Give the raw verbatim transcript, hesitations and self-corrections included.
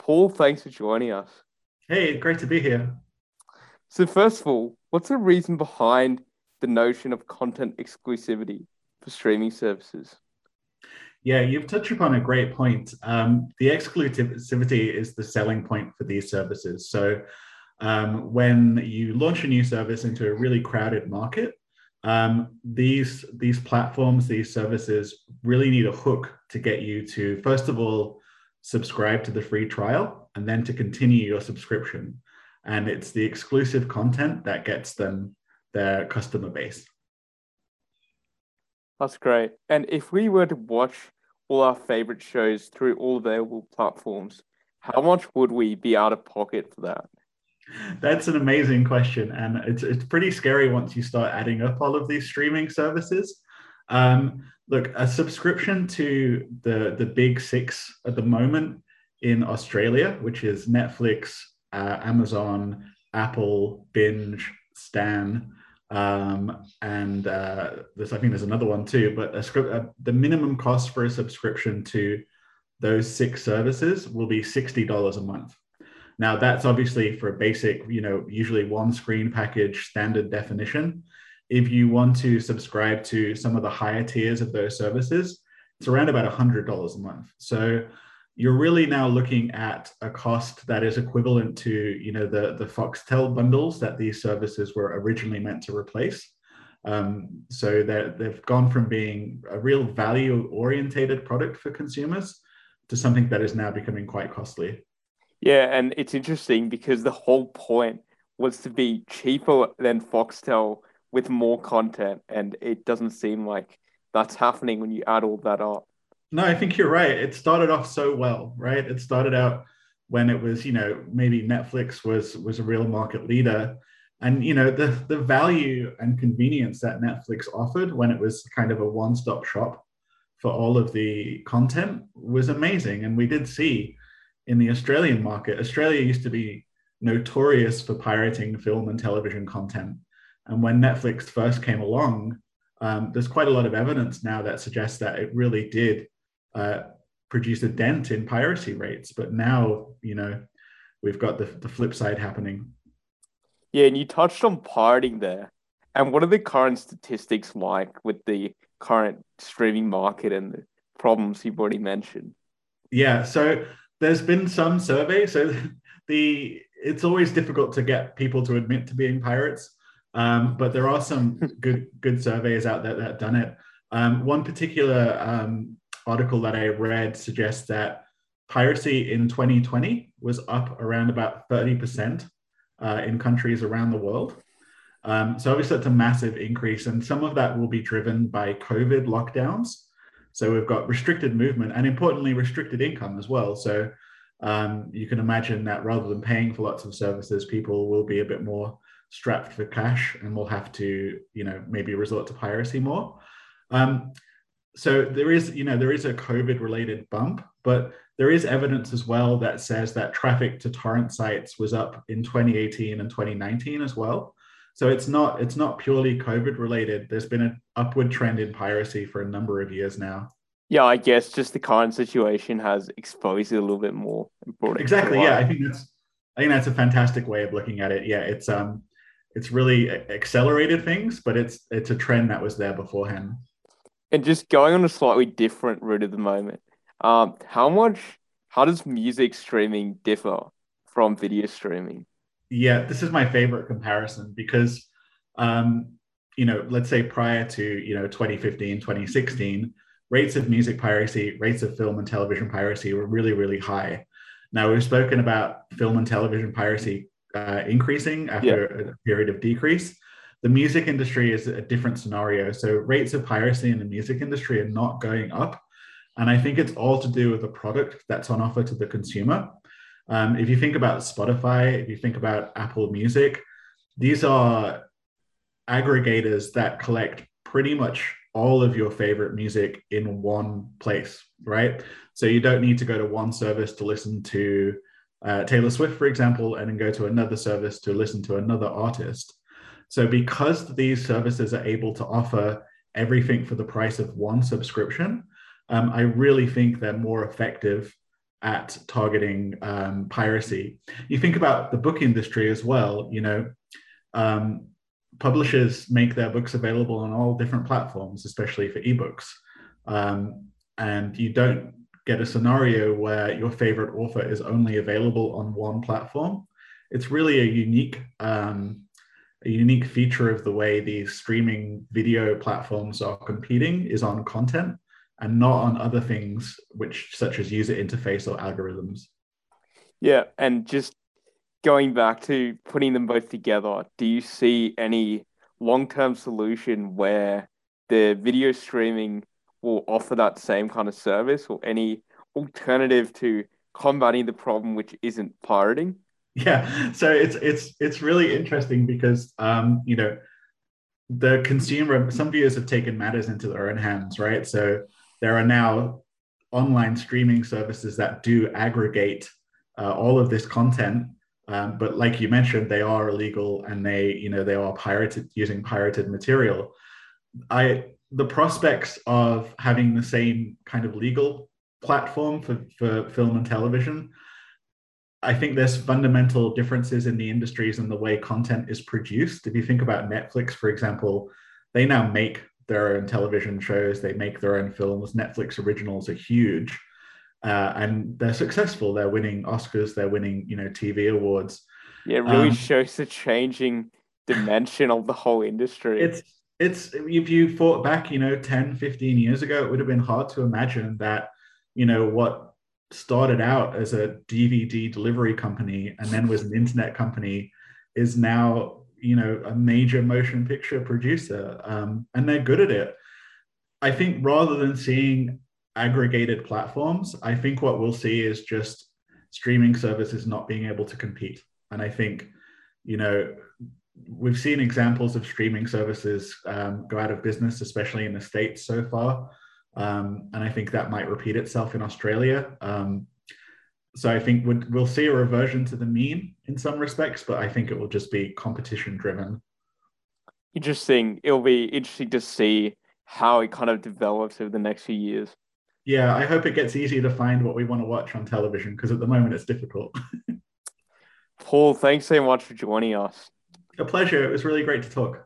Paul, thanks for joining us. Hey, great to be here. So, first of all, what's the reason behind the notion of content exclusivity for streaming services? Yeah, you've touched upon a great point. Um, the exclusivity is the selling point for these services. So, um, when you launch a new service into a really crowded market, um, these these platforms, these services really need a hook to get you to, first of all, subscribe to the free trial and then to continue your subscription. And it's the exclusive content that gets them their customer base. That's great. And if we were to watch all our favorite shows through all available platforms, how much would we be out of pocket for that? That's an amazing question, and it's it's pretty scary once you start adding up all of these streaming services. Um, look, a subscription to the the big six at the moment in Australia, which is Netflix, uh, Amazon, Apple, Binge, Stan, um, and uh, there's I think there's another one too. But a script, uh, the minimum cost for a subscription to those six services will be sixty dollars a month. Now, that's obviously for a basic, you know, usually one screen package, standard definition. If you want to subscribe to some of the higher tiers of those services, it's around about one hundred dollars a month. So you're really now looking at a cost that is equivalent to, you know, the, the Foxtel bundles that these services were originally meant to replace. Um, so they've gone from being a real value orientated product for consumers to something that is now becoming quite costly. Yeah, and it's interesting because the whole point was to be cheaper than Foxtel with more content, and it doesn't seem like that's happening when you add all that up. No, I think you're right. It started off so well, right? It started out when it was, you know, maybe Netflix was was a real market leader. And you know, the the value and convenience that Netflix offered when it was kind of a one-stop shop for all of the content was amazing. And we did see in the Australian market, Australia used to be notorious for pirating film and television content. And when Netflix first came along, um, there's quite a lot of evidence now that suggests that it really did uh, produce a dent in piracy rates. But now, you know, we've got the, the flip side happening. Yeah, and you touched on pirating there. And what are the current statistics like with the current streaming market and the problems you've already mentioned? Yeah, so there's been some surveys. So the it's always difficult to get people to admit to being pirates, um, but there are some good good surveys out there that have done it. Um, one particular um, article that I read suggests that piracy in twenty twenty was up around about thirty percent uh, in countries around the world. Um, so obviously, it's a massive increase, and some of that will be driven by COVID lockdowns. So we've got restricted movement and importantly, restricted income as well. So um, you can imagine that rather than paying for lots of services, people will be a bit more strapped for cash and will have to, you know, maybe resort to piracy more. Um, so there is, you know, there is a COVID related bump, but there is evidence as well that says that traffic to torrent sites was up in twenty eighteen and twenty nineteen as well. So it's not it's not purely COVID related. There's been an upward trend in piracy for a number of years now. Yeah, I guess just the current situation has exposed it a little bit more and brought it to Exactly. Yeah, light. I think that's I think that's a fantastic way of looking at it. Yeah, it's um it's really accelerated things, but it's it's a trend that was there beforehand. And just going on a slightly different route at the moment, um, how much, how does music streaming differ from video streaming? Yeah, this is my favorite comparison because um you know, let's say prior to, you know, twenty fifteen, twenty sixteen, rates of music piracy, rates of film and television piracy were really, really high. Now, we've spoken about film and television piracy uh, increasing Yeah. after a period of decrease. The music industry is a different scenario. So, rates of piracy in the music industry are not going up. And I think it's all to do with the product that's on offer to the consumer. Um, if you think about Spotify, if you think about Apple Music, these are aggregators that collect pretty much all of your favorite music in one place, right? So you don't need to go to one service to listen to uh, Taylor Swift, for example, and then go to another service to listen to another artist. So because these services are able to offer everything for the price of one subscription, um, I really think they're more effective at targeting um, piracy. You think about the book industry as well, you know, um, publishers make their books available on all different platforms, especially for ebooks. Um, and you don't get a scenario where your favorite author is only available on one platform. It's really a unique, um, a unique feature of the way these streaming video platforms are competing is on content and not on other things, which such as user interface or algorithms. Yeah, and just going back to putting them both together, do you see any long-term solution where the video streaming will offer that same kind of service or any alternative to combating the problem, which isn't pirating? Yeah, so it's it's it's really interesting because um, you know, the consumer, some viewers have taken matters into their own hands, right? So there are now online streaming services that do aggregate uh, all of this content, um, but like you mentioned, they are illegal and they, you know, they are pirated using pirated material. I the prospects of having the same kind of legal platform for, for film and television, I think there's fundamental differences in the industries and the way content is produced. If you think about Netflix, for example, they now make their own television shows, they make their own films. Netflix originals are huge, uh, and they're successful. They're winning Oscars, they're winning, you know, T V awards. Yeah, it really Um, shows the changing dimension of the whole industry. it's it's if you thought back, you know, ten, fifteen years ago, it would have been hard to imagine that, you know, what started out as a D V D delivery company and then was an internet company is now, you know, a major motion picture producer, um, and they're good at it. I think rather than seeing aggregated platforms, I think what we'll see is just streaming services not being able to compete. And I think, you know, we've seen examples of streaming services um, go out of business, especially in the States so far. Um, and I think that might repeat itself in Australia. Um, so I think we'd, we'll see a reversion to the mean in some respects, but I think it will just be competition driven. Interesting. It'll be interesting to see how it kind of develops over the next few years. Yeah, I hope it gets easier to find what we want to watch on television because at the moment it's difficult. Paul, thanks so much for joining us. A pleasure. It was really great to talk.